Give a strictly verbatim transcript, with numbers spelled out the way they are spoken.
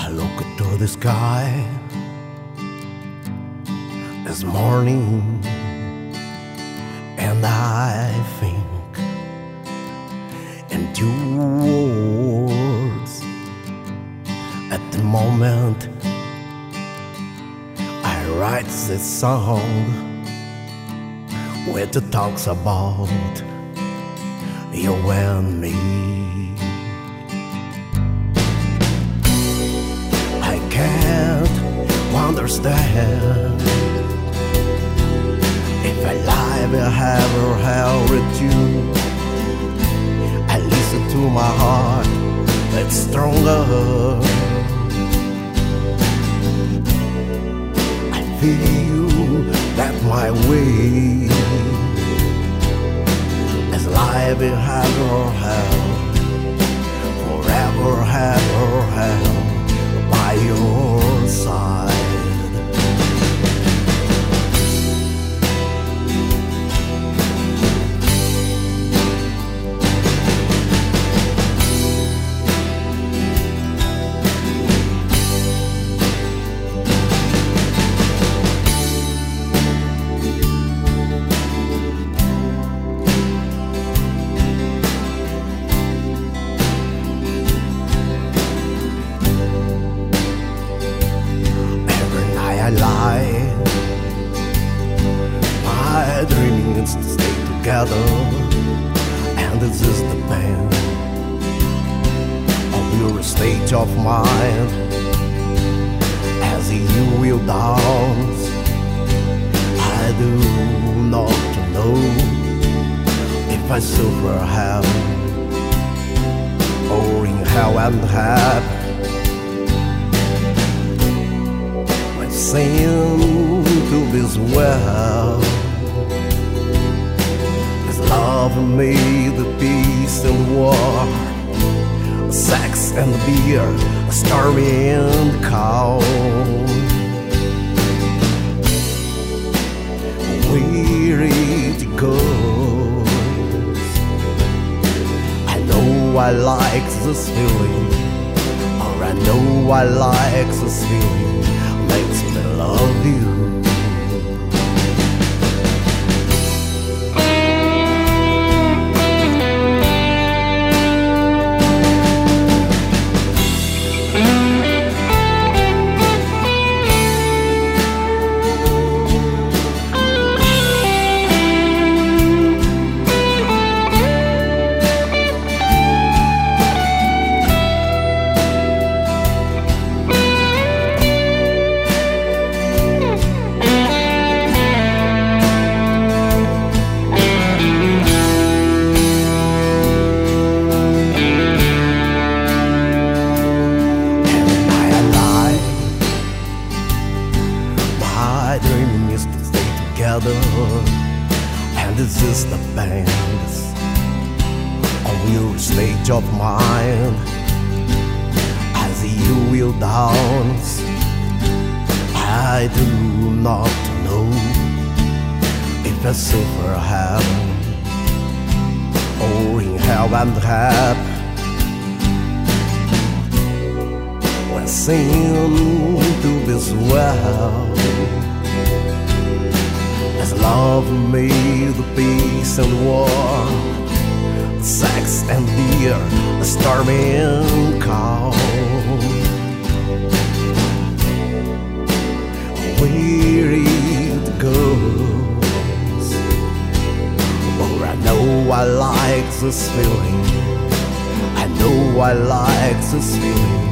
look to the sky this morning, and I think in two words. At the moment I write this song, which talks about you and me. I can't understand if I live or have or hell with you. I listen to my heart, it's stronger. I feel that my way is live in have or hell, forever have or hell by your side. Lie. My dreaming is to stay together, and this is the pain of your state of mind. As you will dance, I do not know if I suffer hell or in hell and heaven. Sing to this well, as love made the peace and war, sex and beer, stormy and calm. Where it goes, I know I like this feeling, or I know I like this feeling. Makes me love you. My dream is to stay together, and this is the band on your stage of mind. As you will dance, I do not know if I suffer heaven or in hell and heaven. When sing to this well, as love made the peace and war, sex and beer, stormy and calm. Where it goes, for I know I like this feeling, I know I like this feeling.